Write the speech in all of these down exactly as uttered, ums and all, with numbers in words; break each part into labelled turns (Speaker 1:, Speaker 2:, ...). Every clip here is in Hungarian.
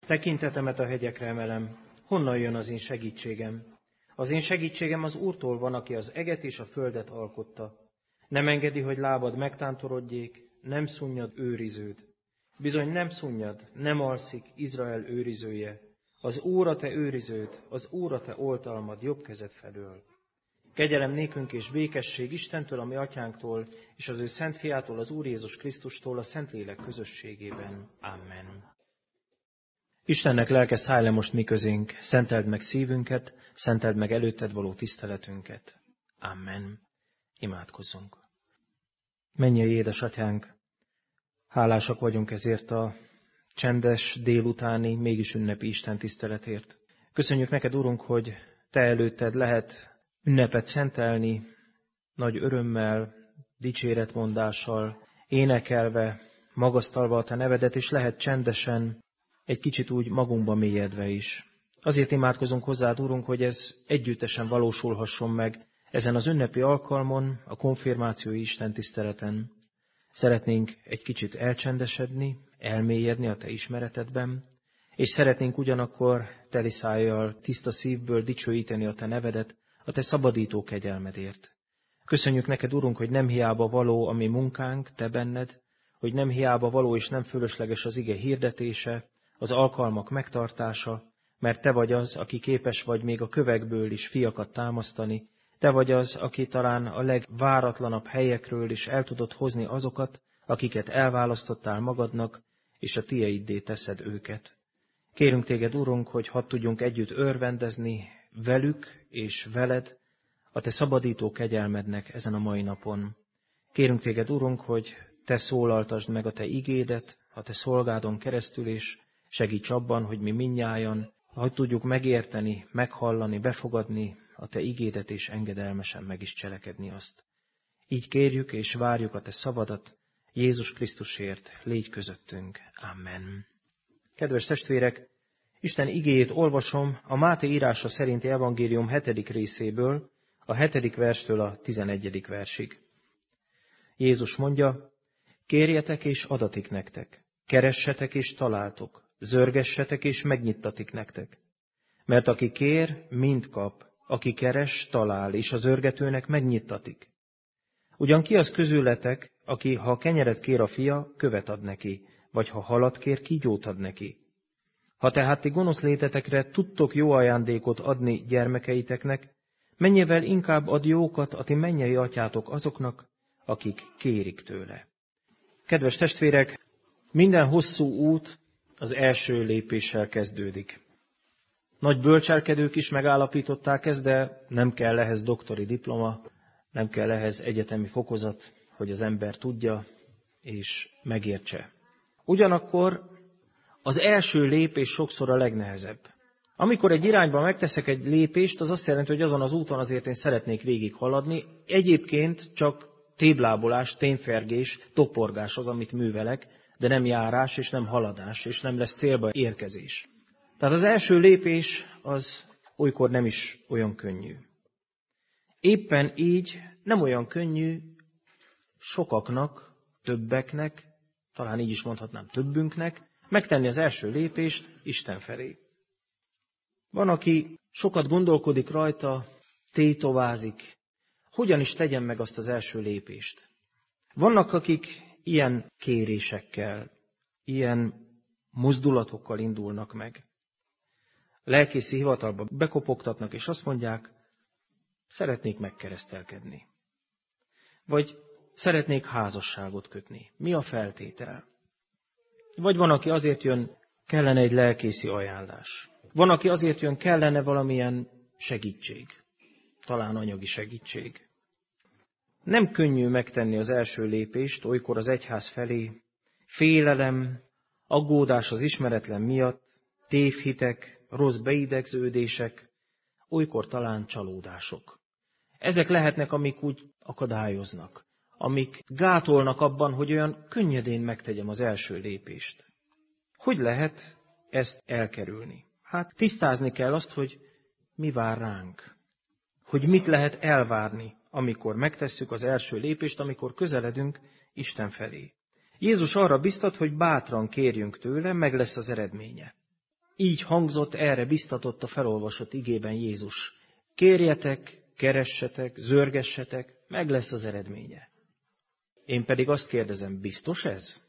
Speaker 1: Tekintetemet a hegyekre emelem, honnan jön az én segítségem? Az én segítségem az Úrtól van, aki az eget és a földet alkotta. Nem engedi, hogy lábad megtántorodjék, nem szunnyad őriződ. Bizony nem szunnyad, nem alszik Izrael őrizője. Az Úr a te őriződ, az Úr a te oltalmad jobb kezed felől. Kegyelem nékünk és békesség Istentől, a mi atyánktól, és az ő szent fiától, az Úr Jézus Krisztustól, a Szentlélek közösségében. Amen. Istennek lelke, szállj le most mi közénk, szenteld meg szívünket, szenteld meg előtted való tiszteletünket. Amen. Imádkozzunk. Mennyei édesatyánk, hálásak vagyunk ezért a csendes délutáni, mégis ünnepi Isten tiszteletért. Köszönjük neked, Urunk, hogy te előtted lehet ünnepet szentelni, nagy örömmel, dicséretmondással, énekelve, magasztalva a te nevedet, és lehet csendesen, egy kicsit úgy magunkba mélyedve is. Azért imádkozunk hozzád, Urunk, hogy ez együttesen valósulhasson meg ezen az ünnepi alkalmon, a konfirmációi istentiszteleten. Szeretnénk egy kicsit elcsendesedni, elmélyedni a te ismeretedben, és szeretnénk ugyanakkor teli szájjal, tiszta szívből dicsőíteni a te nevedet, a te szabadító kegyelmedért. Köszönjük neked, Urunk, hogy nem hiába való a mi munkánk, te benned, hogy nem hiába való és nem fölösleges az ige hirdetése, az alkalmak megtartása, mert te vagy az, aki képes vagy még a kövekből is fiakat támasztani, te vagy az, aki talán a legváratlanabb helyekről is el tudod hozni azokat, akiket elválasztottál magadnak, és a tieiddé teszed őket. Kérünk téged, Urunk, hogy hadd tudjunk együtt örvendezni velük és veled a te szabadító kegyelmednek ezen a mai napon. Kérünk téged, Urunk, hogy te szólaltasd meg a te igédet, a te szolgádon keresztül, és segíts abban, hogy mi mindnyájan, hogy tudjuk megérteni, meghallani, befogadni a te igédet, és engedelmesen meg is cselekedni azt. Így kérjük és várjuk a te szavadat, Jézus Krisztusért, légy közöttünk. Amen. Kedves testvérek, Isten igéjét olvasom a Máté írása szerinti evangélium hetedik részéből, a hetedik verstől a tizenegyedik versig. Jézus mondja, kérjetek és adatik nektek, keressetek és találtok, zörgessetek és megnyittatik nektek. Mert aki kér, mind kap, aki keres, talál, és az zörgetőnek megnyittatik. Ugyan ki az közületek, aki, ha kenyeret kér a fia, követ ad neki, vagy ha halat kér, kígyót ad neki. Ha tehát ti gonosz létetekre tudtok jó ajándékot adni gyermekeiteknek, mennyivel inkább ad jókat a ti mennyei atyátok azoknak, akik kérik tőle. Kedves testvérek, minden hosszú út az első lépéssel kezdődik. Nagy bölcselkedők is megállapították ezt, de nem kell ehhez doktori diploma, nem kell ehhez egyetemi fokozat, hogy az ember tudja és megértse. Ugyanakkor az első lépés sokszor a legnehezebb. Amikor egy irányba megteszek egy lépést, az azt jelenti, hogy azon az úton azért én szeretnék végig haladni. Egyébként csak téblábolás, tényfergés, toporgás az, amit művelek, de nem járás és nem haladás, és nem lesz célba érkezés. Tehát az első lépés az olykor nem is olyan könnyű. Éppen így nem olyan könnyű sokaknak, többeknek, talán így is mondhatnám többünknek, megtenni az első lépést Isten felé. Van, aki sokat gondolkodik rajta, tétovázik, hogyan is tegyen meg azt az első lépést. Vannak, akik ilyen kérésekkel, ilyen mozdulatokkal indulnak meg. Lelkészi hivatalba bekopogtatnak, és azt mondják, szeretnék megkeresztelkedni. Vagy szeretnék házasságot kötni. Mi a feltétel? Vagy van, aki azért jön, kellene egy lelkészi ajánlás. Van, aki azért jön, kellene valamilyen segítség. Talán anyagi segítség. Nem könnyű megtenni az első lépést, olykor az egyház felé. Félelem, aggódás az ismeretlen miatt, tévhitek, rossz beidegződések, olykor talán csalódások. Ezek lehetnek, amik úgy akadályoznak, amik gátolnak abban, hogy olyan könnyedén megtegyem az első lépést. Hogy lehet ezt elkerülni? Hát tisztázni kell azt, hogy mi vár ránk. Hogy mit lehet elvárni, amikor megtesszük az első lépést, amikor közeledünk Isten felé. Jézus arra biztat, hogy bátran kérjünk tőle, meg lesz az eredménye. Így hangzott, erre biztatott a felolvasott igében Jézus. Kérjetek, keressetek, zörgessetek, meg lesz az eredménye. Én pedig azt kérdezem, biztos ez?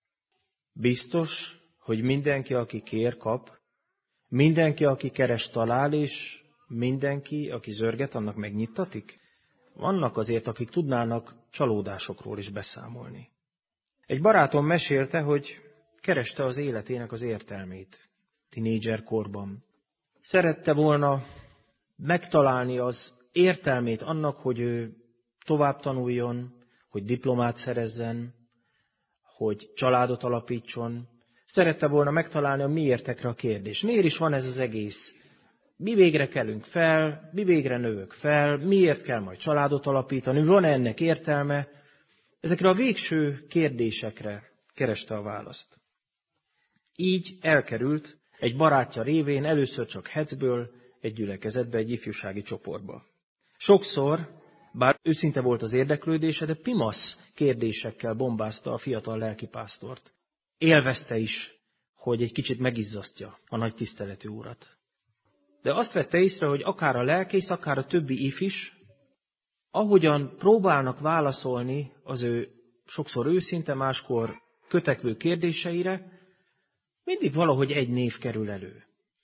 Speaker 1: Biztos, hogy mindenki, aki kér, kap? Mindenki, aki keres, talál, és mindenki, aki zörget, annak megnyittatik? Vannak azért, akik tudnának csalódásokról is beszámolni. Egy barátom mesélte, hogy kereste az életének az értelmét tinédzser korban. Szerette volna megtalálni az értelmét annak, hogy ő tovább tanuljon, hogy diplomát szerezzen, hogy családot alapítson. Szerette volna megtalálni a miértekre a kérdés. Miért is van ez az egész? Mi végre kelünk fel, mi végre növök fel, miért kell majd családot alapítani, van ennek értelme? Ezekre a végső kérdésekre kereste a választ. Így elkerült egy barátja révén először csak Hetzből egy gyülekezetbe, egy ifjúsági csoportba. Sokszor, bár őszinte volt az érdeklődése, de pimasz kérdésekkel bombázta a fiatal lelkipásztort. Élvezte is, hogy egy kicsit megizzasztja a nagy tiszteletű urat. De azt vette észre, hogy akár a lelkész, akár a többi ifis, ahogyan próbálnak válaszolni az ő sokszor őszinte, máskor kötekvő kérdéseire, mindig valahogy egy név kerül elő.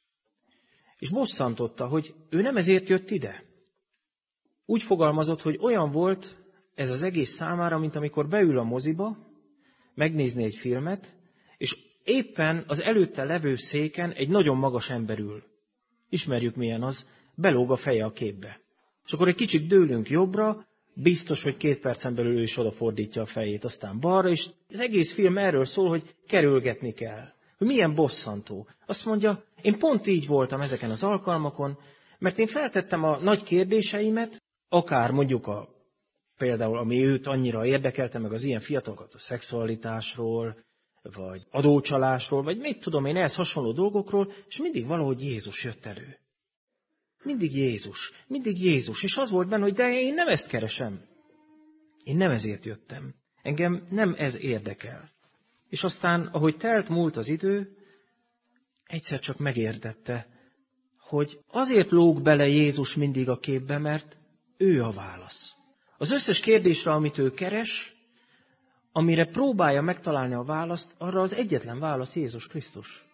Speaker 1: És bosszantotta, hogy ő nem ezért jött ide. Úgy fogalmazott, hogy olyan volt ez az egész számára, mint amikor beül a moziba, megnézni egy filmet, és éppen az előtte levő széken egy nagyon magas ember ül. Ismerjük, milyen az, belóg a feje a képbe. És akkor egy kicsit dőlünk jobbra, biztos, hogy két percen belül ő is odafordítja a fejét, aztán balra, és az egész film erről szól, hogy kerülgetni kell. Hogy milyen bosszantó. Azt mondja, én pont így voltam ezeken az alkalmakon, mert én feltettem a nagy kérdéseimet, akár mondjuk a, például, ami őt annyira érdekelte, meg az ilyen fiatalokat a szexualitásról, vagy adócsalásról, vagy mit tudom én, ehhez hasonló dolgokról, és mindig valahogy Jézus jött elő. Mindig Jézus, mindig Jézus, és az volt benne, hogy de én nem ezt keresem. Én nem ezért jöttem. Engem nem ez érdekel. És aztán, ahogy telt múlt az idő, egyszer csak megértette, hogy azért lóg bele Jézus mindig a képbe, mert ő a válasz. Az összes kérdésre, amit ő keres, amire próbálja megtalálni a választ, arra az egyetlen válasz Jézus Krisztus.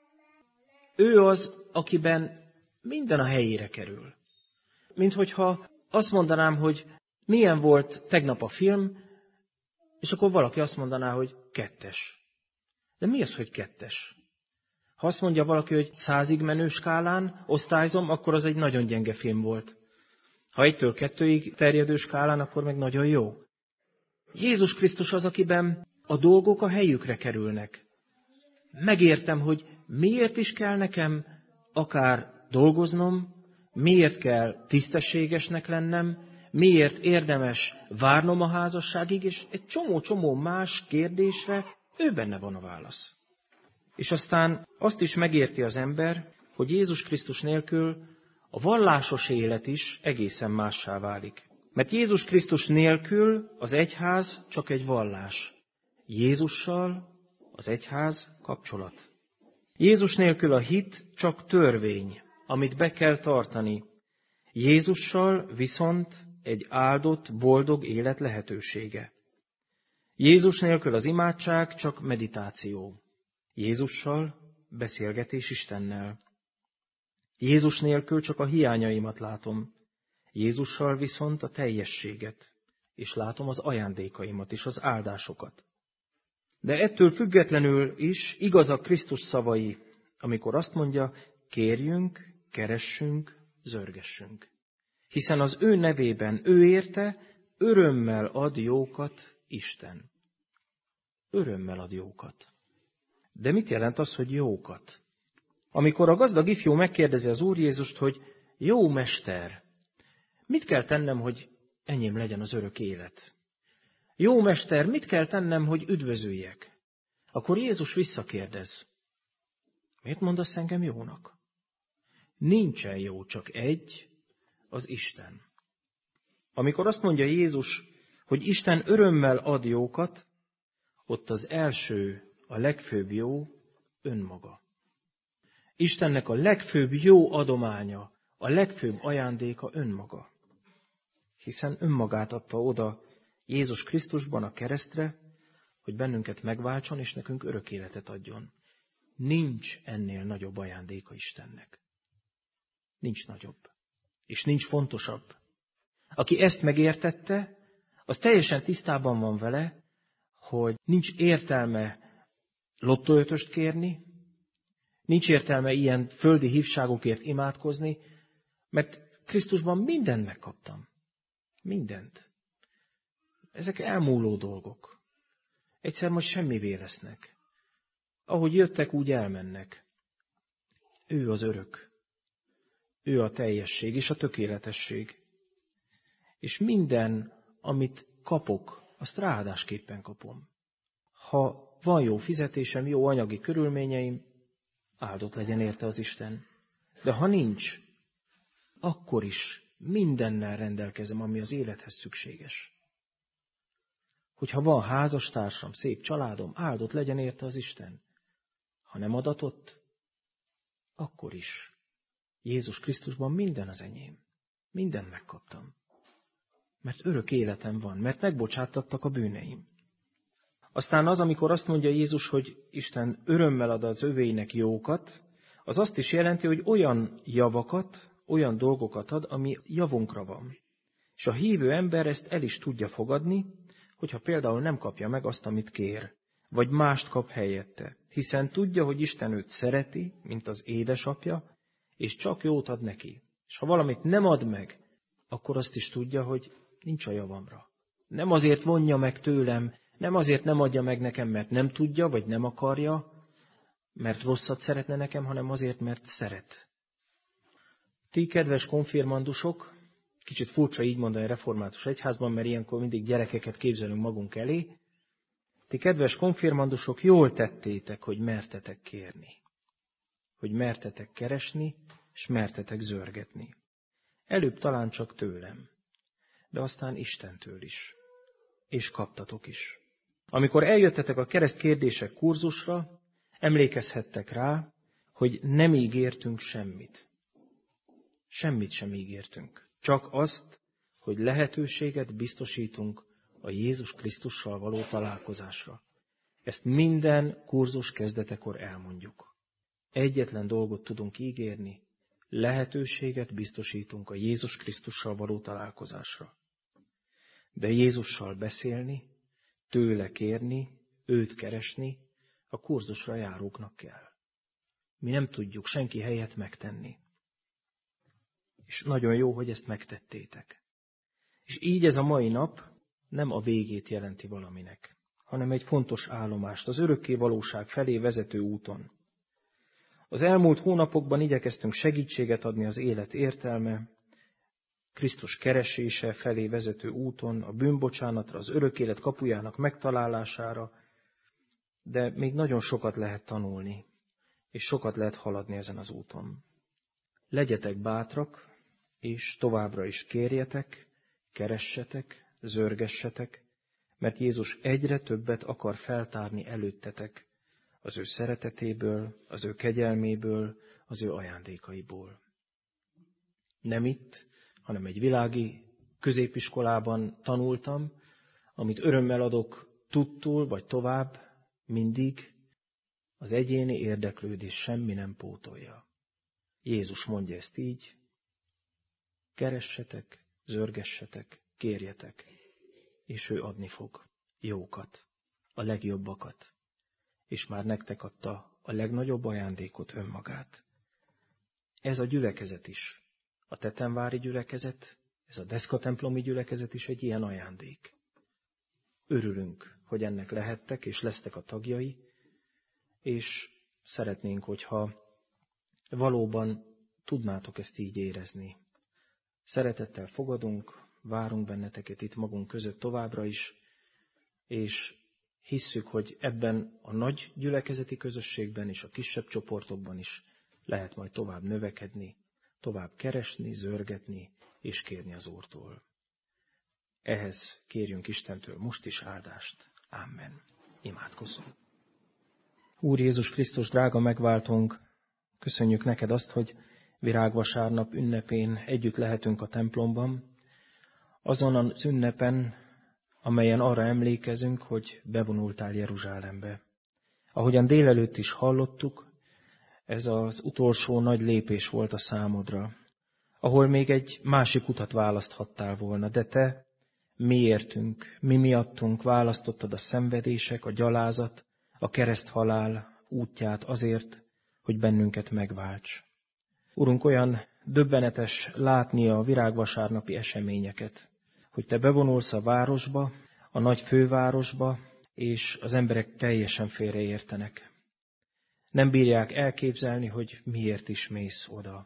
Speaker 1: Ő az, akiben minden a helyére kerül. Mint hogyha azt mondanám, hogy milyen volt tegnap a film, és akkor valaki azt mondaná, hogy kettes. De mi az, hogy kettes? Ha azt mondja valaki, hogy százig menő skálán osztályzom, akkor az egy nagyon gyenge film volt. Ha egytől kettőig terjedő skálán, akkor meg nagyon jó. Jézus Krisztus az, akiben a dolgok a helyükre kerülnek. Megértem, hogy miért is kell nekem akár dolgoznom, miért kell tisztességesnek lennem, miért érdemes várnom a házasságig, és egy csomó-csomó más kérdésre ő benne van a válasz. És aztán azt is megérti az ember, hogy Jézus Krisztus nélkül a vallásos élet is egészen mássá válik. Mert Jézus Krisztus nélkül az egyház csak egy vallás. Jézussal az egyház kapcsolat. Jézus nélkül a hit csak törvény, amit be kell tartani. Jézussal viszont egy áldott, boldog élet lehetősége. Jézus nélkül az imádság csak meditáció. Jézussal beszélgetés Istennel. Jézus nélkül csak a hiányaimat látom. Jézussal viszont a teljességet, és látom az ajándékaimat és az áldásokat. De ettől függetlenül is igaz a Krisztus szavai, amikor azt mondja, kérjünk, keressünk, zörgessünk. Hiszen az ő nevében, ő érte, örömmel ad jókat Isten. Örömmel ad jókat. De mit jelent az, hogy jókat? Amikor a gazdag ifjú megkérdezi az Úr Jézust, hogy jó mester, mit kell tennem, hogy enyém legyen az örök élet? Jó mester, mit kell tennem, hogy üdvözöljek? Akkor Jézus visszakérdez. Miért mondasz engem jónak? Nincsen jó, csak egy, az Isten. Amikor azt mondja Jézus, hogy Isten örömmel ad jókat, ott az első, a legfőbb jó önmaga. Istennek a legfőbb jó adománya, a legfőbb ajándéka önmaga. Hiszen önmagát adta oda Jézus Krisztusban a keresztre, hogy bennünket megváltson, és nekünk örök életet adjon. Nincs ennél nagyobb ajándéka Istennek. Nincs nagyobb. És nincs fontosabb. Aki ezt megértette, az teljesen tisztában van vele, hogy nincs értelme lottóötöst kérni, nincs értelme ilyen földi hívságokért imádkozni, mert Krisztusban mindent megkaptam. Mindent. Ezek elmúló dolgok. Egyszer majd semmivé lesznek. Ahogy jöttek, úgy elmennek. Ő az örök. Ő a teljesség és a tökéletesség. És minden, amit kapok, azt ráadásképpen kapom. Ha van jó fizetésem, jó anyagi körülményeim, áldott legyen érte az Isten. De ha nincs, akkor is mindennel rendelkezem, ami az élethez szükséges. Hogyha van házastársam, szép családom, áldott legyen érte az Isten. Ha nem adatott, akkor is. Jézus Krisztusban minden az enyém. Mindent megkaptam. Mert örök életem van, mert megbocsáttattak a bűneim. Aztán az, amikor azt mondja Jézus, hogy Isten örömmel ad az övéinek jókat, az azt is jelenti, hogy olyan javakat, olyan dolgokat ad, ami javunkra van. És a hívő ember ezt el is tudja fogadni, hogyha például nem kapja meg azt, amit kér, vagy mást kap helyette, hiszen tudja, hogy Isten őt szereti, mint az édesapja, és csak jót ad neki. És ha valamit nem ad meg, akkor azt is tudja, hogy nincs a javamra. Nem azért vonja meg tőlem, nem azért nem adja meg nekem, mert nem tudja, vagy nem akarja, mert rosszat szeretne nekem, hanem azért, mert szeret. Ti, kedves konfirmandusok, kicsit furcsa így mondani a református egyházban, mert ilyenkor mindig gyerekeket képzelünk magunk elé. Ti, kedves konfirmandusok, jól tettétek, hogy mertetek kérni. Hogy mertetek keresni, és mertetek zörgetni. Előbb talán csak tőlem, de aztán Istentől is. És kaptatok is. Amikor eljöttetek a kereszt kérdések kurzusra, emlékezhettek rá, hogy nem ígértünk semmit. Semmit sem ígértünk. Csak azt, hogy lehetőséget biztosítunk a Jézus Krisztussal való találkozásra. Ezt minden kurzus kezdetekor elmondjuk. Egyetlen dolgot tudunk ígérni, lehetőséget biztosítunk a Jézus Krisztussal való találkozásra. De Jézussal beszélni, tőle kérni, őt keresni, a kurzusra járóknak kell. Mi nem tudjuk senki helyett megtenni. És nagyon jó, hogy ezt megtettétek. És így ez a mai nap nem a végét jelenti valaminek, hanem egy fontos állomást az örökké valóság felé vezető úton. Az elmúlt hónapokban igyekeztünk segítséget adni az élet értelme, Krisztus keresése felé vezető úton, a bűnbocsánatra, az örök élet kapujának megtalálására, de még nagyon sokat lehet tanulni, és sokat lehet haladni ezen az úton. Legyetek bátrak, és továbbra is kérjetek, keressetek, zörgessetek, mert Jézus egyre többet akar feltárni előttetek az ő szeretetéből, az ő kegyelméből, az ő ajándékaiból. Nem itt, hanem egy világi középiskolában tanultam, amit örömmel adok tudtul vagy tovább, mindig az egyéni érdeklődés semmi nem pótolja. Jézus mondja ezt így, keressetek, zörgessetek, kérjetek, és ő adni fog jókat, a legjobbakat, és már nektek adta a legnagyobb ajándékot, önmagát. Ez a gyülekezet is, a tetemvári gyülekezet, ez a deszkatemplomi gyülekezet is egy ilyen ajándék. Örülünk, hogy ennek lehettek, és lesztek a tagjai, és szeretnénk, hogyha valóban tudnátok ezt így érezni. Szeretettel fogadunk, várunk benneteket itt magunk között továbbra is, és hisszük, hogy ebben a nagy gyülekezeti közösségben és a kisebb csoportokban is lehet majd tovább növekedni, tovább keresni, zörgetni és kérni az Úrtól. Ehhez kérjünk Istentől most is áldást. Amen. Imádkozzunk. Úr Jézus Krisztus, drága megváltónk, Köszönjük neked azt, hogy virágvasárnap ünnepén együtt lehetünk a templomban, azon az ünnepen, amelyen arra emlékezünk, hogy bevonultál Jeruzsálembe. Ahogyan délelőtt is hallottuk, ez az utolsó nagy lépés volt a számodra, ahol még egy másik utat választhattál volna, de te miértünk, mi miattunk választottad a szenvedések, a gyalázat, a kereszthalál útját azért, hogy bennünket megválts. Urunk, olyan döbbenetes látni a virágvasárnapi eseményeket, hogy te bevonulsz a városba, a nagy fővárosba, és az emberek teljesen félreértenek. Nem bírják elképzelni, hogy miért is mész oda.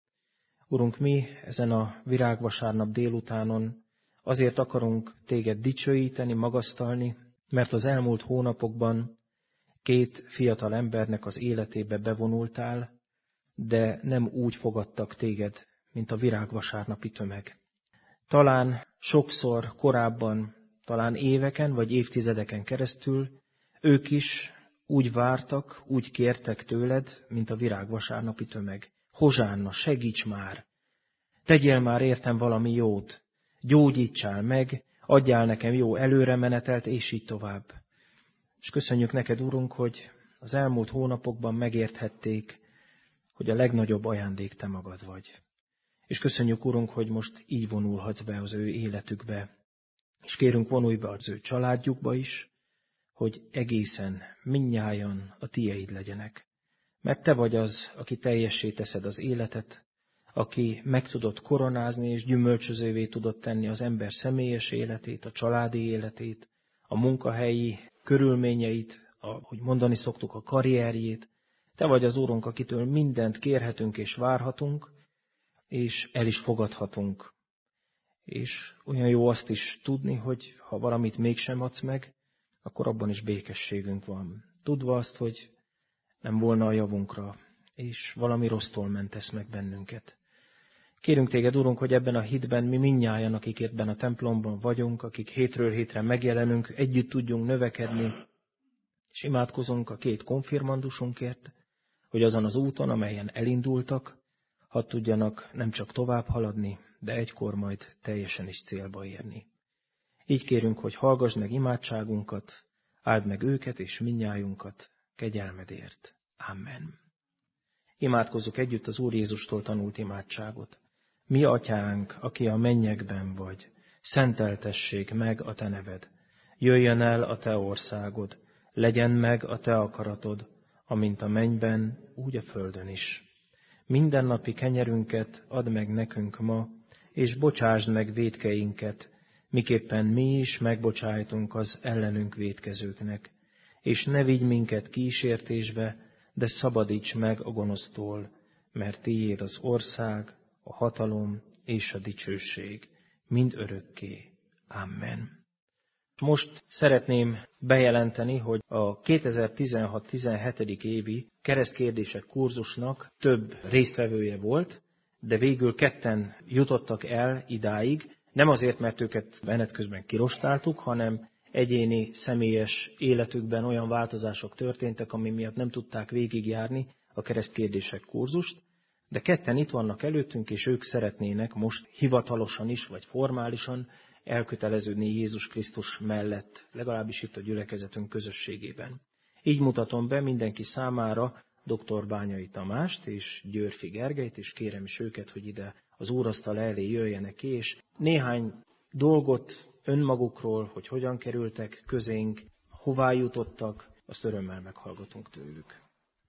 Speaker 1: Urunk, mi ezen a virágvasárnap délutánon azért akarunk téged dicsőíteni, magasztalni, mert az elmúlt hónapokban két fiatal embernek az életébe bevonultál, de nem úgy fogadtak téged, mint a virágvasárnapi tömeg. Talán sokszor korábban, talán éveken vagy évtizedeken keresztül ők is úgy vártak, úgy kértek tőled, mint a virágvasárnapi tömeg. Hozsánna, segíts már! Tegyél már értem valami jót! Gyógyítsál meg, adjál nekem jó előremenetelt, és így tovább. És köszönjük neked, Urunk, hogy az elmúlt hónapokban megérthették, hogy a legnagyobb ajándék te magad vagy. És köszönjük, Urunk, hogy most így vonulhatsz be az ő életükbe. És kérünk, vonulj be az ő családjukba is, hogy egészen mindnyájan a tieid legyenek. Mert te vagy az, aki teljessé teszed az életet, aki meg tudod koronázni és gyümölcsözővé tudod tenni az ember személyes életét, a családi életét, a munkahelyi körülményeit, ahogy mondani szoktuk, a karrierjét. Te vagy az Úrunk, akitől mindent kérhetünk és várhatunk, és el is fogadhatunk. És olyan jó azt is tudni, hogy ha valamit mégsem adsz meg, akkor abban is békességünk van. Tudva azt, hogy nem volna a javunkra, és valami rossztól mentesz meg bennünket. Kérünk téged, Urunk, hogy ebben a hitben mi mindnyájan, akik ebben a templomban vagyunk, akik hétről hétre megjelenünk, együtt tudjunk növekedni, és imádkozunk a két konfirmandusunkért, hogy azon az úton, amelyen elindultak, hadd tudjanak nem csak tovább haladni, de egykor majd teljesen is célba érni. Így kérünk, hogy hallgass meg imádságunkat, áld meg őket és mindnyájunkat kegyelmedért. Amen. Imádkozzuk együtt az Úr Jézustól tanult imádságot. Mi atyánk, aki a mennyekben vagy, szenteltessék meg a te neved. Jöjjön el a te országod, legyen meg a te akaratod, amint a mennyben, úgy a földön is. Mindennapi kenyerünket add meg nekünk ma, és bocsásd meg vétkeinket, miképpen mi is megbocsájtunk az ellenünk vétkezőknek. És ne vigy minket kísértésbe, de szabadíts meg a gonosztól, mert tiéd az ország, a hatalom és a dicsőség, mind örökké. Amen. Most szeretném bejelenteni, hogy a kétezer-tizenhat tizenhetedik évi keresztkérdések kurzusnak több résztvevője volt, de végül ketten jutottak el idáig, nem azért, mert őket menet közben kirostáltuk, hanem egyéni, személyes életükben olyan változások történtek, ami miatt nem tudták végigjárni a keresztkérdések kurzust, de ketten itt vannak előttünk, és ők szeretnének most hivatalosan is, vagy formálisan elköteleződni Jézus Krisztus mellett, legalábbis itt a gyülekezetünk közösségében. Így mutatom be mindenki számára dr. Bányai Tamást és Győrfi Gergelyt, és kérem is őket, hogy ide az úrasztal elé jöjjenek ki, és néhány dolgot önmagukról, hogy hogyan kerültek közénk, hová jutottak, azt örömmel meghallgatunk tőlük.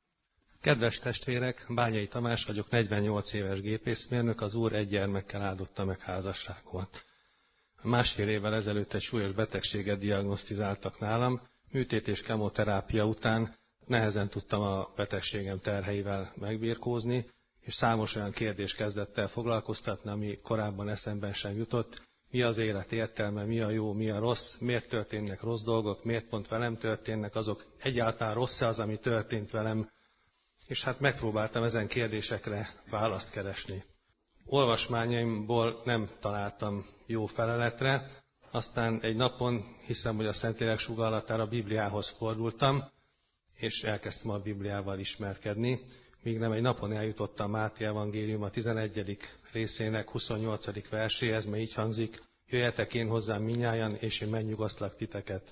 Speaker 2: Kedves testvérek, Bányai Tamás vagyok, negyvennyolc éves gépészmérnök, az Úr egy gyermekkel áldotta meg házasságomat. Másfél évvel ezelőtt egy súlyos betegséget diagnosztizáltak nálam, műtét és kemoterápia után nehezen tudtam a betegségem terheivel megbirkózni, és számos olyan kérdés kezdett el foglalkoztatni, ami korábban eszemben sem jutott. Mi az élet értelme, mi a jó, mi a rossz, miért történnek rossz dolgok, miért pont velem történnek azok, egyáltalán rossz-e az, ami történt velem, és hát megpróbáltam ezen kérdésekre választ keresni. Olvasmányaimból nem találtam jó feleletre, aztán egy napon, hiszem, hogy a Szentlélek sugallatára a Bibliához fordultam, és elkezdtem a Bibliával ismerkedni. míg nem egy napon eljutottam Máté evangélium a tizenegyedik részének huszonnyolcadik verséhez, mely így hangzik: jöjjetek én hozzám minnyájan, és én megnyugasztlak titeket.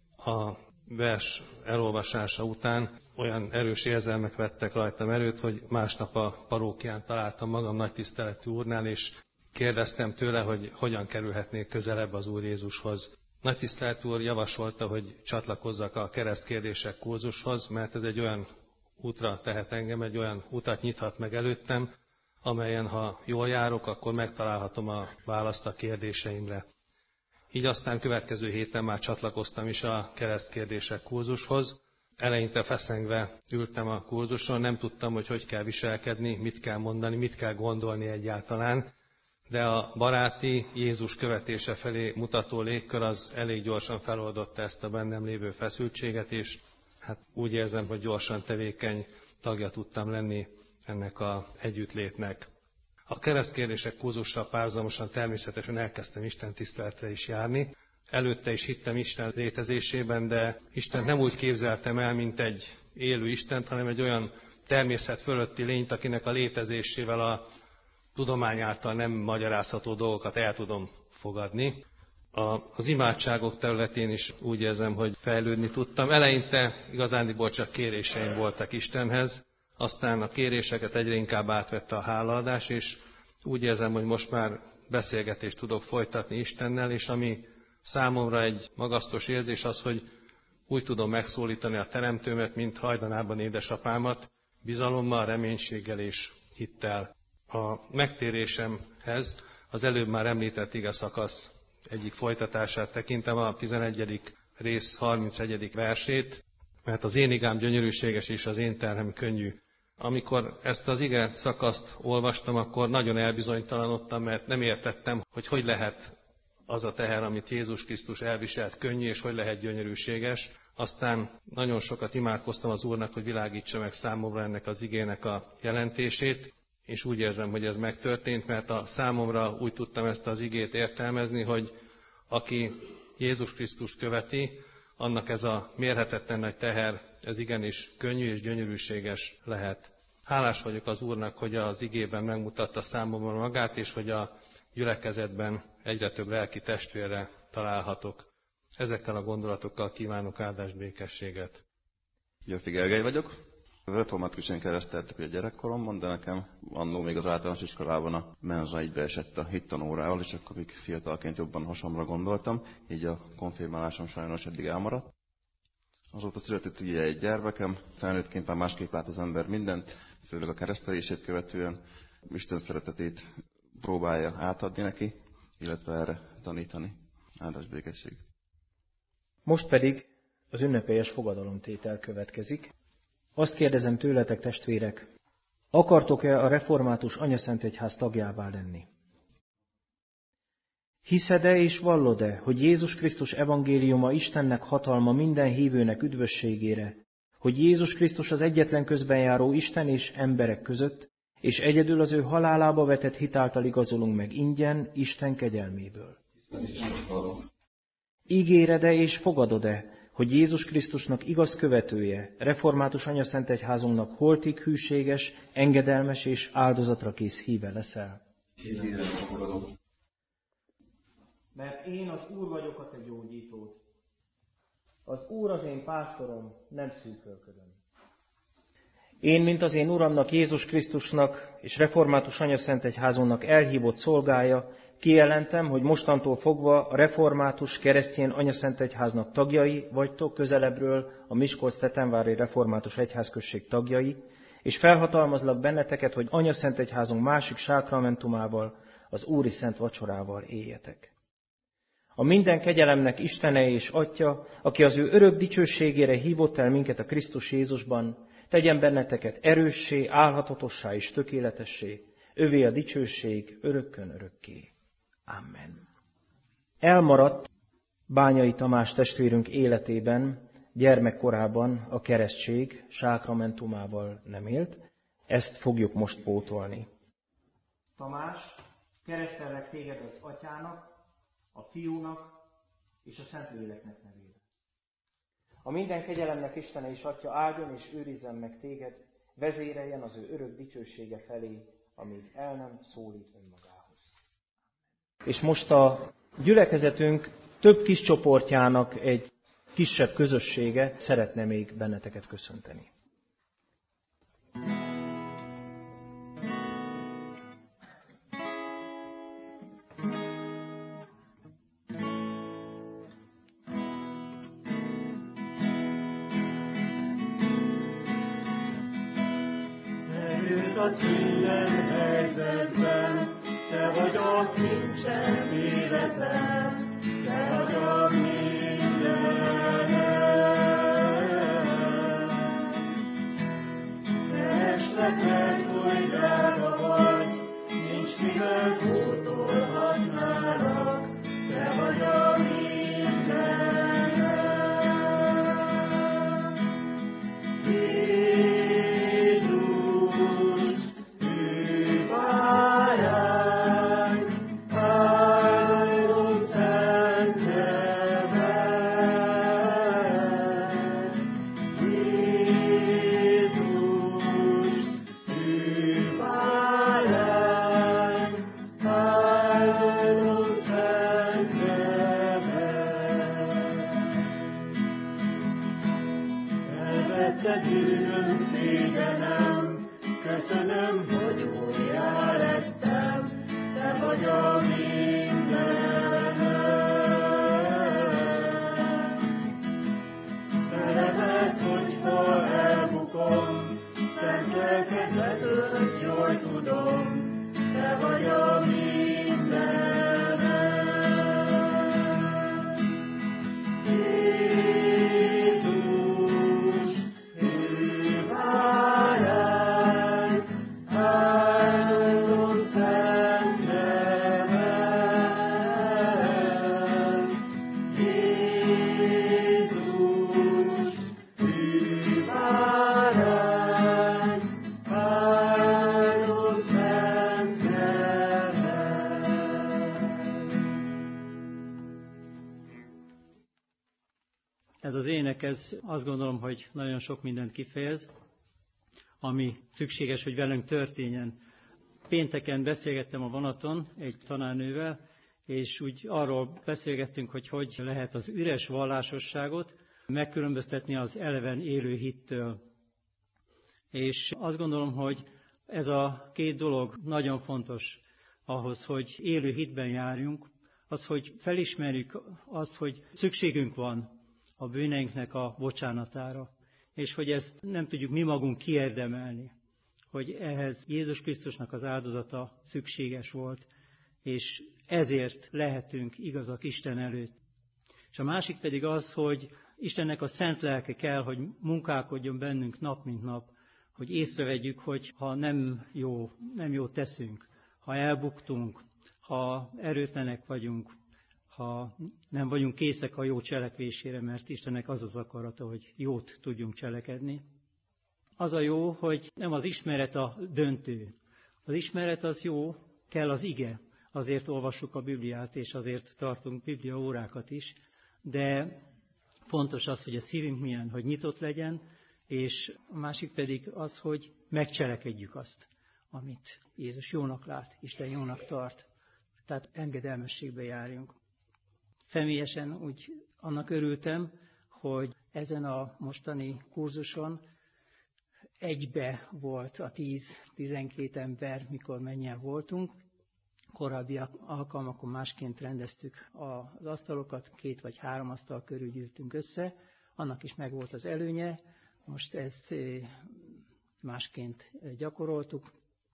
Speaker 2: A vers elolvasása után olyan erős érzelmek vettek rajtam erőt, hogy másnap a parókián találtam magam nagy tiszteletű úrnál, és kérdeztem tőle, hogy hogyan kerülhetnék közelebb az Úr Jézushoz. Nagy tiszteletű úr javasolta, hogy csatlakozzak a keresztkérdések kurzushoz, mert ez egy olyan útra tehet engem, egy olyan utat nyithat meg előttem, amelyen ha jól járok, akkor megtalálhatom a választ a kérdéseimre. Így aztán következő héten már csatlakoztam is a keresztkérdések kurzushoz. Eleinte feszengve ültem a kurzuson, nem tudtam, hogy hogy kell viselkedni, mit kell mondani, mit kell gondolni egyáltalán, de a baráti Jézus követése felé mutató légkör az elég gyorsan feloldotta ezt a bennem lévő feszültséget, és hát úgy érzem, hogy gyorsan tevékeny tagja tudtam lenni ennek az együttlétnek. A keresztkérdések kurzussal párhuzamosan természetesen elkezdtem Isten tiszteletre is járni. Előtte is hittem Isten létezésében, de Istent nem úgy képzeltem el, mint egy élő Istent, hanem egy olyan természet fölötti lényt, akinek a létezésével a tudomány által nem magyarázható dolgokat el tudom fogadni. A, az imádságok területén is úgy érzem, hogy fejlődni tudtam. Eleinte igazándiból csak kéréseim voltak Istenhez, aztán a kéréseket egyre inkább átvette a hálaadás, és úgy érzem, hogy most már beszélgetést tudok folytatni Istennel, és ami számomra egy magasztos érzés az, hogy úgy tudom megszólítani a Teremtőmet, mint hajdanában édesapámat, bizalommal, reménységgel és hittel. A megtérésemhez az előbb már említett ige szakasz egyik folytatását tekintem, a tizenegyedik rész harmincegyedik versét, mert az én igám gyönyörűséges és az én terhem könnyű. Amikor ezt az ige szakaszt olvastam, akkor nagyon elbizonytalanodtam, mert nem értettem, hogy hogy lehet az a teher, amit Jézus Krisztus elviselt, könnyű, és hogy lehet gyönyörűséges. Aztán nagyon sokat imádkoztam az Úrnak, hogy világítsa meg számomra ennek az igének a jelentését, és úgy érzem, hogy ez megtörtént, mert a számomra úgy tudtam ezt az igét értelmezni, hogy aki Jézus Krisztust követi, annak ez a mérhetetlen nagy teher, ez igenis könnyű és gyönyörűséges lehet. Hálás vagyok az Úrnak, hogy az igében megmutatta számomra magát, és hogy a gyülekezetben egyre több lelki testvérre találhatok. Ezekkel a gondolatokkal kívánok áldást, békességet.
Speaker 3: Györfi Gergely vagyok. Reformátusan kereszteltek a gyerekkoromban, de nekem annó még az általános iskolában a menza egybe esett a hittanórával, és akkor még fiatalként jobban hasamra gondoltam, így a konfirmálásom sajnos eddig elmaradt. Azóta született ugye egy gyermekem, felnőttként már másképp lát az ember mindent, főleg a keresztelését követően Isten szeretetét próbálja átadni neki, illetve erre tanítani. Áldás, békesség.
Speaker 1: Most pedig az ünnepélyes fogadalomtétel következik. Azt kérdezem tőletek, testvérek, akartok-e a református anyaszentegyház tagjává lenni? Hiszed-e és vallod-e, hogy Jézus Krisztus evangéliuma Istennek hatalma minden hívőnek üdvösségére, hogy Jézus Krisztus az egyetlen közbenjáró Isten és emberek között, és egyedül az ő halálába vetett hitáltal igazolunk meg ingyen Isten kegyelméből? Ígéred-e és fogadod-e, hogy Jézus Krisztusnak igaz követője, református anyaszentegyházunknak holtig hűséges, engedelmes és áldozatra kész híve leszel? Mert én az Úr vagyok a te gyógyítód. Az Úr az én pásztorom, nem szűkölködöm. Én, mint az én Uramnak, Jézus Krisztusnak és református anyaszentegyházunknak elhívott szolgája, kijelentem, hogy mostantól fogva a református keresztény anyaszentegyháznak tagjai vagytok közelebbről a Miskolc-Tetenvári Református Egyházközség tagjai, és felhatalmazlak benneteket, hogy anyaszentegyházunk másik sákramentumával, az Úri Szent Vacsorával éljetek. A minden kegyelemnek Istene és Atya, aki az ő örök dicsőségére hívott el minket a Krisztus Jézusban, tegyen benneteket erőssé, álhatatossá és tökéletessé, övé a dicsőség örökkön örökké. Amen. Elmaradt Bányai Tamás testvérünk életében, gyermekkorában a keresztség sákramentumával nem élt, ezt fogjuk most pótolni. Tamás, keresztellek téged az Atyának, a Fiúnak és a Szentléleknek nevében. A minden kegyelemnek Istene és Atya áldjon és őrizzen meg téged, vezéreljen az ő örök dicsősége felé, amíg el nem szólít önmagához. És most a gyülekezetünk több kis csoportjának egy kisebb közössége szeretne még benneteket köszönteni.
Speaker 4: Erőt minden helyzetben, te vagy a nincsen életem, te vagy a mindenem. Te esleted, hogy drága vagy, nincs mivel pótolhatnálak, te vagy a mindenem. Köszönöm, hogy újjá lettem, te vagy a mindenem. Felemet, hogyha elbukom, szent lelked letölt, jól tudom, te vagy a mindenem.
Speaker 5: Ez az ének, ez azt gondolom, hogy nagyon sok mindent kifejez, ami szükséges, hogy velünk történjen. Pénteken beszélgettem a vonaton egy tanárnővel, és úgy arról beszélgettünk, hogy hogy lehet az üres vallásosságot megkülönböztetni az eleven élő hittől. És azt gondolom, hogy ez a két dolog nagyon fontos ahhoz, hogy élő hitben járjunk, az, hogy felismerjük azt, hogy szükségünk van a bűneinknek a bocsánatára, és hogy ezt nem tudjuk mi magunk kiérdemelni, hogy ehhez Jézus Krisztusnak az áldozata szükséges volt, és ezért lehetünk igazak Isten előtt. És a másik pedig az, hogy Istennek a szent lelke kell, hogy munkálkodjon bennünk nap mint nap, hogy észrevegyük, hogy ha nem jó, nem jó teszünk, ha elbuktunk, ha erőtlenek vagyunk, ha nem vagyunk készek a jó cselekvésére, mert Istennek az az akarata, hogy jót tudjunk cselekedni. Az a jó, hogy nem az ismeret a döntő. Az ismeret az jó, kell az ige. Azért olvassuk a Bibliát, és azért tartunk Biblia órákat is, de fontos az, hogy a szívünk milyen, hogy nyitott legyen, és a másik pedig az, hogy megcselekedjük azt, amit Jézus jónak lát, Isten jónak tart. Tehát engedelmességbe járjunk. Személyesen úgy annak örültem, hogy ezen a mostani kurzuson egybe volt a tíz-tizenkét ember, mikor mennyien voltunk. Korábbi alkalmakon másként rendeztük az asztalokat, két vagy három asztal körül gyűltünk össze. Annak is megvolt az előnye, most ezt másként gyakoroltuk,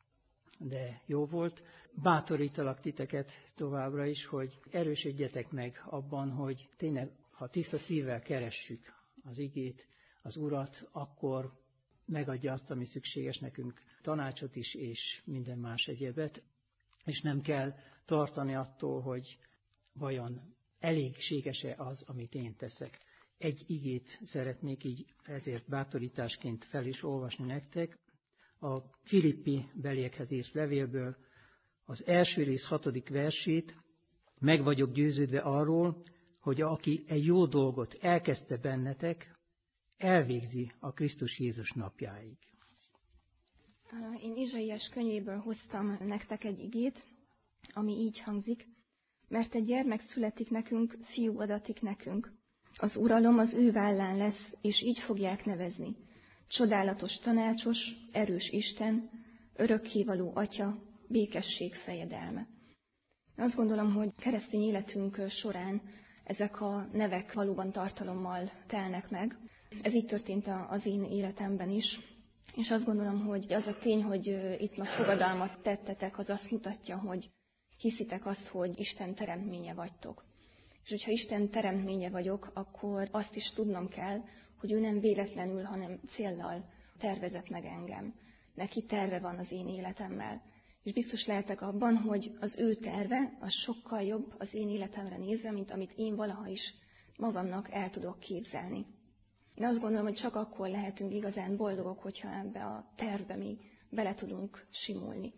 Speaker 5: de jó volt. Bátorítalak titeket továbbra is, hogy erősödjetek meg abban, hogy tényleg, ha tiszta szívvel keressük az igét, az Urat, akkor megadja azt, ami szükséges nekünk, tanácsot is, és minden más egyebet. És nem kell tartani attól, hogy vajon elégséges-e az, amit én teszek. Egy igét szeretnék így ezért bátorításként fel is olvasni nektek. A Filippi beliekhez írt levélből az első rész hatodik versét, meg vagyok győződve arról, hogy aki egy jó dolgot elkezdte bennetek, elvégzi a Krisztus Jézus napjáig.
Speaker 6: Én Izsaiás könyvéből hoztam nektek egy igét, ami így hangzik: mert egy gyermek születik nekünk, fiú adatik nekünk. Az uralom az ő vállán lesz, és így fogják nevezni. Csodálatos tanácsos, erős Isten, örökkévaló Atya, békesség fejedelme. Azt gondolom, hogy keresztény életünk során ezek a nevek valóban tartalommal telnek meg. Ez így történt az én életemben is. És azt gondolom, hogy az a tény, hogy itt ma fogadalmat tettetek, az azt mutatja, hogy hiszitek azt, hogy Isten teremtménye vagytok. És hogyha Isten teremtménye vagyok, akkor azt is tudnom kell, hogy ő nem véletlenül, hanem céllal tervezett meg engem. Neki terve van az én életemmel. És biztos lehetek abban, hogy az ő terve az sokkal jobb az én életemre nézve, mint amit én valaha is magamnak el tudok képzelni. Én azt gondolom, hogy csak akkor lehetünk igazán boldogok, hogyha ebbe a tervbe mi bele tudunk simulni.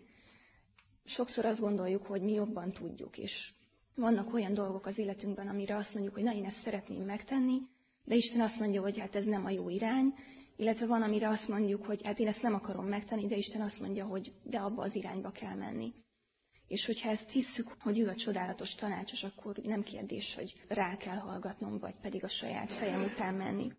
Speaker 6: Sokszor azt gondoljuk, hogy mi jobban tudjuk, és vannak olyan dolgok az életünkben, amire azt mondjuk, hogy na, én ezt szeretném megtenni, de Isten azt mondja, hogy hát ez nem a jó irány, illetve van, amire azt mondjuk, hogy hát én ezt nem akarom megtenni, de Isten azt mondja, hogy de abba az irányba kell menni. És hogyha ezt hisszük, hogy ő a csodálatos tanácsos, akkor nem kérdés, hogy rá kell hallgatnom, vagy pedig a saját fejem után menni.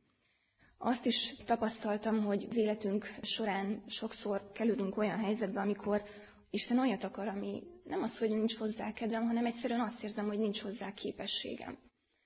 Speaker 6: Azt is tapasztaltam, hogy az életünk során sokszor kerülünk olyan helyzetbe, amikor Isten olyat akar, ami nem az, hogy nincs hozzá kedvem, hanem egyszerűen azt érzem, hogy nincs hozzá képességem.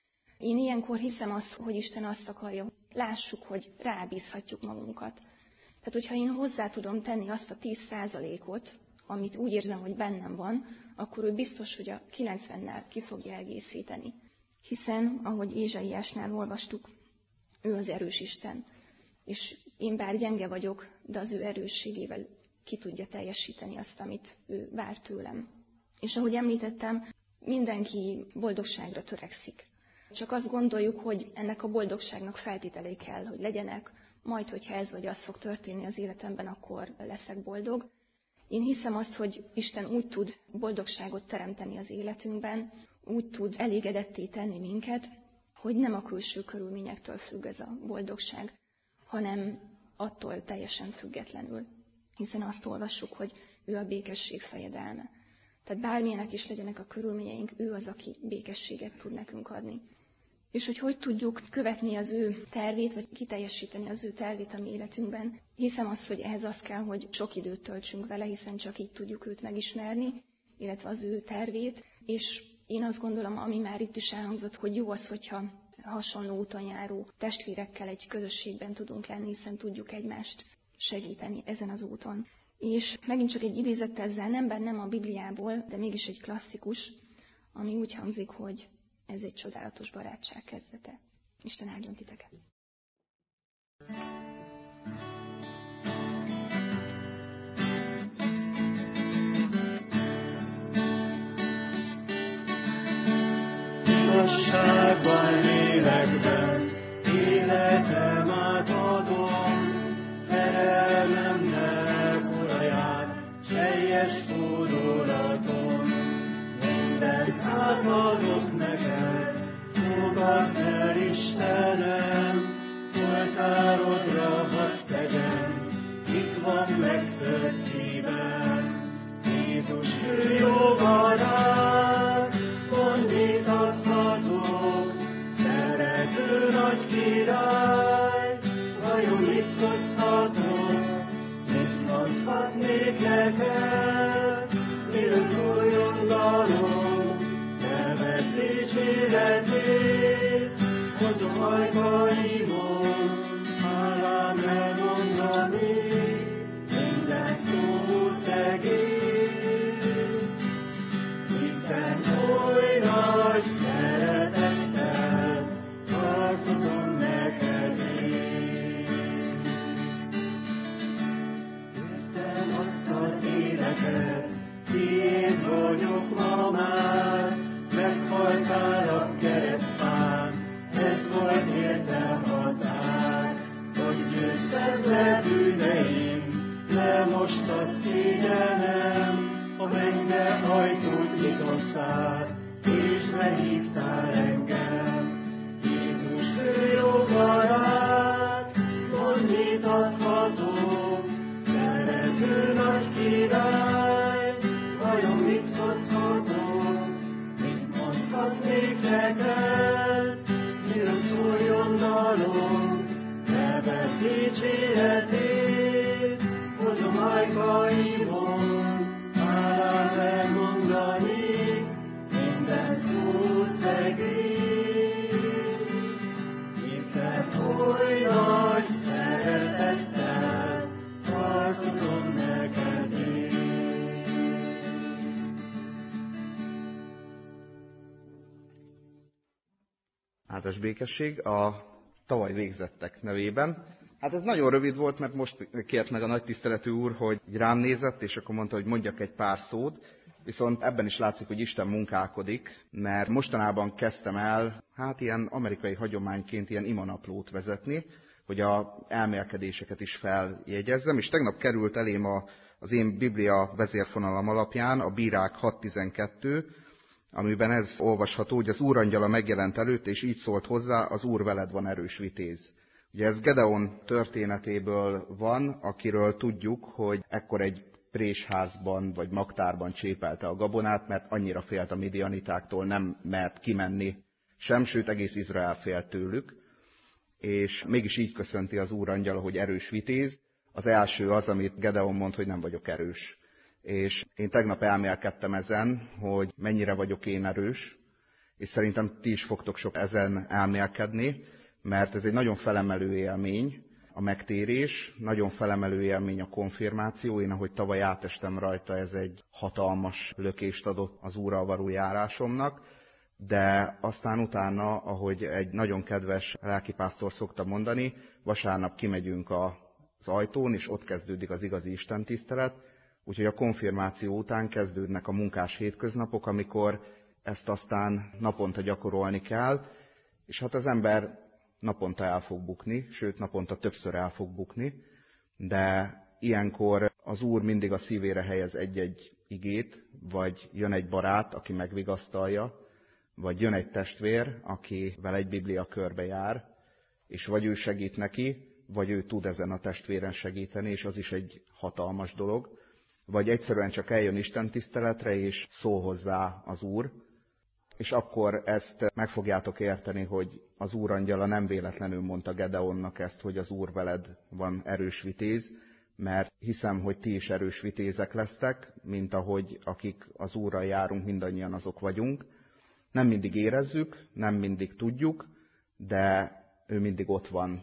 Speaker 6: Én ilyenkor hiszem azt, hogy Isten azt akarja, hogy lássuk, hogy rábízhatjuk magunkat. Tehát, hogyha én hozzá tudom tenni azt a tíz százalékot, amit úgy érzem, hogy bennem van, akkor ő biztos, hogy a kilencvennel ki fogja egészíteni. Hiszen, ahogy Ézsaiásnál olvastuk, ő az erős Isten. És én bár gyenge vagyok, de az ő erősségével ki tudja teljesíteni azt, amit ő vár tőlem. És ahogy említettem, mindenki boldogságra törekszik. Csak azt gondoljuk, hogy ennek a boldogságnak feltételei kell, hogy legyenek, majd, hogyha ez vagy az fog történni az életemben, akkor leszek boldog. Én hiszem azt, hogy Isten úgy tud boldogságot teremteni az életünkben, úgy tud elégedetté tenni minket, hogy nem a külső körülményektől függ ez a boldogság, hanem attól teljesen függetlenül. Hiszen azt olvassuk, hogy ő a békesség fejedelme. Tehát bármilyenek is legyenek a körülményeink, ő az, aki békességet tud nekünk adni. És hogy hogy tudjuk követni az ő tervét, vagy kiteljesíteni az ő tervét a mi életünkben. Hiszem azt, hogy ehhez az kell, hogy sok időt töltsünk vele, hiszen csak így tudjuk őt megismerni, illetve az ő tervét. És én azt gondolom, ami már itt is elhangzott, hogy jó az, hogyha hasonló úton járó testvérekkel egy közösségben tudunk lenni, hiszen tudjuk egymást segíteni ezen az úton. És megint csak egy idézettel zárnám, bár nem a Bibliából, de mégis egy klasszikus, ami úgy hangzik, hogy ez egy csodálatos barátság kezdete. Isten áldjon titeket!
Speaker 4: Igazságban, lélekben, életem átadom, szerelmemnek uraját, teljes fordulatom. Mindent átadok neked, fogadd el, Istenem, oltárodra hadd tegyem, itt van megtört szívem. Jézus, ő jó barát, mondd, mit adhatok, szerető nagy király, vajon mit hozhatok, mit mondhatnék neked, miről szóljon dalom, neved dicséretét, hozom ajkaimon, hálám elmondani, minden szó szegény, hiszen oly nagy szeretettel tartozom neked én. Értem adtad életed, tiéd vagyok ma már, meghaltál a keresztfán, ez volt értem az ár, hogy győzted le bűneim, lemostad szégyenem, a mennybe ajtót nyitottál, és lehívtál engem. Jézus, ő jó barát, mondd, mit adhatok, szerető
Speaker 7: Áldás békesség a tavaly végzettek nevében. Hát ez nagyon rövid volt, mert most kért meg a nagy tiszteletű úr, hogy rám nézett, és akkor mondta, hogy mondjak egy pár szót. Viszont ebben is látszik, hogy Isten munkálkodik, mert mostanában kezdtem el, hát ilyen amerikai hagyományként ilyen imanaplót vezetni, hogy a elmélkedéseket is feljegyezzem, és tegnap került elém a, az én Biblia vezérfonalam alapján a Bírák hat tizenkettő, amiben ez olvasható, hogy az úrangyala megjelent előtt, és így szólt hozzá, az Úr veled van, erős vitéz. Ugye ez Gedeon történetéből van, akiről tudjuk, hogy ekkor egy présházban vagy magtárban csépelte a gabonát, mert annyira félt a midianitáktól, nem mert kimenni sem, sőt egész Izrael félt tőlük. És mégis így köszönti az Úr angyala, hogy erős vitéz. Az első az, amit Gedeon mond, hogy nem vagyok erős. És én tegnap elmélkedtem ezen, hogy mennyire vagyok én erős, és szerintem ti is fogtok sok ezen elmélkedni, mert ez egy nagyon felemelő élmény, a megtérés, nagyon felemelő élmény a konfirmáció. Én, ahogy tavaly átestem rajta, ez egy hatalmas lökést adott az Úrral való járásomnak, de aztán utána, ahogy egy nagyon kedves lelkipásztor szokta mondani, vasárnap kimegyünk az ajtón, és ott kezdődik az igazi istentisztelet, úgyhogy a konfirmáció után kezdődnek a munkás hétköznapok, amikor ezt aztán naponta gyakorolni kell, és hát az ember naponta el fog bukni, sőt naponta többször el fog bukni, de ilyenkor az Úr mindig a szívére helyez egy-egy igét, vagy jön egy barát, aki megvigasztalja, vagy jön egy testvér, akivel egy Biblia körbe jár, és vagy ő segít neki, vagy ő tud ezen a testvéren segíteni, és az is egy hatalmas dolog. Vagy egyszerűen csak eljön Isten tiszteletre, és szól hozzá az Úr, és akkor ezt meg fogjátok érteni, hogy az Úr angyala nem véletlenül mondta Gedeonnak ezt, hogy az Úr veled van, erős vitéz, mert hiszem, hogy ti is erős vitézek lesztek, mint ahogy akik az Úrral járunk, mindannyian azok vagyunk. Nem mindig érezzük, nem mindig tudjuk, de ő mindig ott van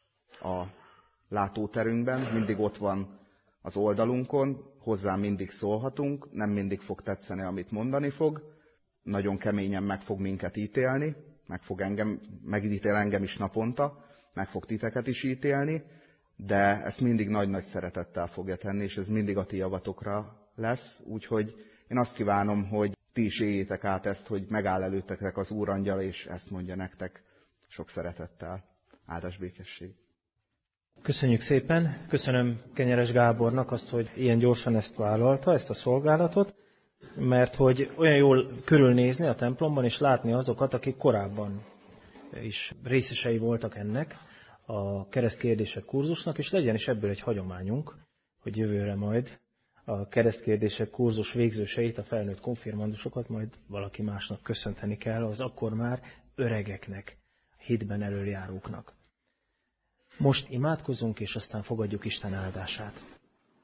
Speaker 7: a látóterünkben, mindig ott van az oldalunkon, hozzá mindig szólhatunk, nem mindig fog tetszeni, amit mondani fog, nagyon keményen meg fog minket ítélni, meg fog engem, megítél engem is naponta, meg fog titeket is ítélni, de ezt mindig nagy-nagy szeretettel fogja tenni, és ez mindig a ti javatokra lesz, úgyhogy én azt kívánom, hogy ti is éljétek át ezt, hogy megáll előttetek az Úr angyala, és ezt mondja nektek sok szeretettel. Áldás békesség!
Speaker 1: Köszönjük szépen, köszönöm Kenyeres Gábornak azt, hogy ilyen gyorsan ezt vállalta, ezt a szolgálatot, mert hogy olyan jól körülnézni a templomban, és látni azokat, akik korábban is részesei voltak ennek a keresztkérdések kurzusnak, és legyen is ebből egy hagyományunk, hogy jövőre majd a keresztkérdések kurzus végzőseit, a felnőtt konfirmandusokat majd valaki másnak köszönteni kell, az akkor már öregeknek, hitben elöljáróknak. Most imádkozzunk, és aztán fogadjuk Isten áldását.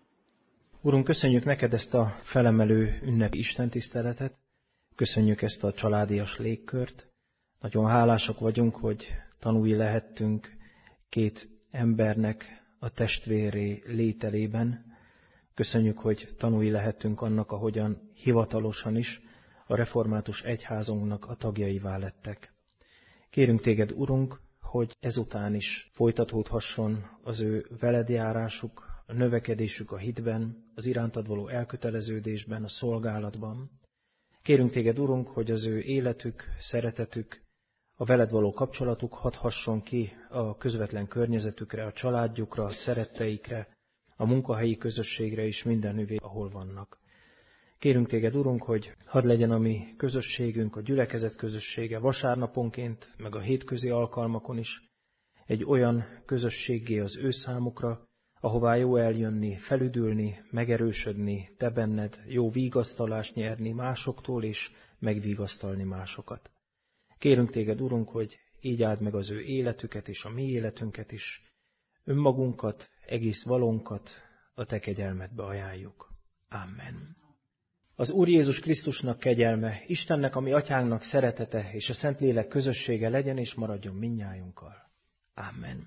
Speaker 1: Urunk, köszönjük neked ezt a felemelő ünnepi istentiszteletet, köszönjük ezt a családias légkört. Nagyon hálásak vagyunk, hogy tanúi lehettünk két embernek a testvéré lételében. Köszönjük, hogy tanúi lehettünk annak, ahogyan hivatalosan is a református egyházunknak a tagjaivá lettek. Kérünk téged, Urunk, hogy ezután is folytatódhasson az ő veled járásuk, a növekedésük a hitben, az irántad való elköteleződésben, a szolgálatban. Kérünk téged, Urunk, hogy az ő életük, szeretetük, a veled való kapcsolatuk hathasson ki a közvetlen környezetükre, a családjukra, a szeretteikre, a munkahelyi közösségre is mindenüvé, ahol vannak. Kérünk téged, Urunk, hogy hadd legyen a mi közösségünk, a gyülekezet közössége vasárnaponként, meg a hétközi alkalmakon is egy olyan közösséggé az ő számukra, ahová jó eljönni, felüdülni, megerősödni, te benned, jó vigasztalást nyerni másoktól és megvigasztalni másokat. Kérünk téged, Urunk, hogy így áld meg az ő életüket és a mi életünket is, önmagunkat, egész valónkat a te kegyelmedbe ajánljuk. Amen. Az Úr Jézus Krisztusnak kegyelme, Istennek, a mi atyánknak szeretete és a Szentlélek közössége legyen és maradjon mindnyájunkkal. Amen.